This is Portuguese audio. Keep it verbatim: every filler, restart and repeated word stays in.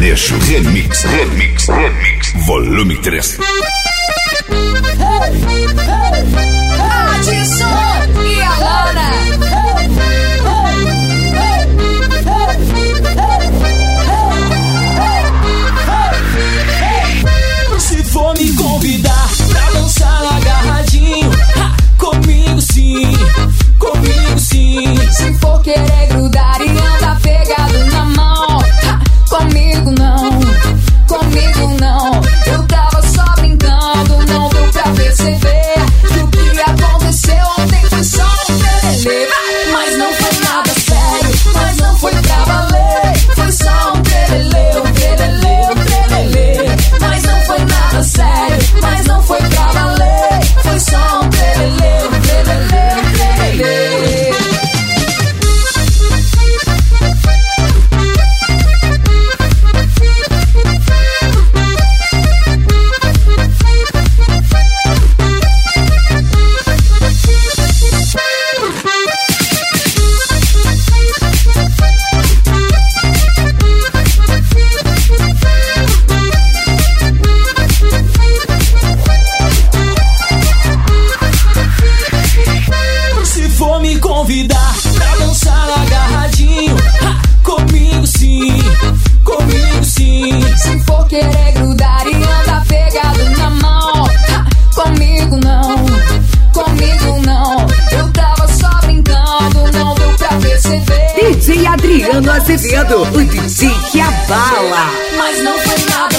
Sertanejo Remix, Remix, Remix, volume três. Adson e a Lana. Se for me convidar pra dançar agarradinho, ha, comigo sim, comigo sim. Se for querer grudar e andar pegado na mão, ha, comigo não, comigo não. Eu tava só brincando, não deu pra perceber que o que aconteceu ontem foi só um trelelê. Mas não foi nada sério, mas não foi pra valer. Foi só um trelelê, um trelelê, um trelelê. Mas não foi nada sério, mas não foi pra valer. Foi só um trelelê, um trelelê, um trelelê. Se for me convidar pra dançar agarradinho, ha, comigo sim, comigo sim. Se for querer grudar e andar pegado na mão, ha, comigo não, comigo não. Eu tava só brincando, não deu pra perceber. D J Adriano Azevedo, o D J que abala. Mas não foi nada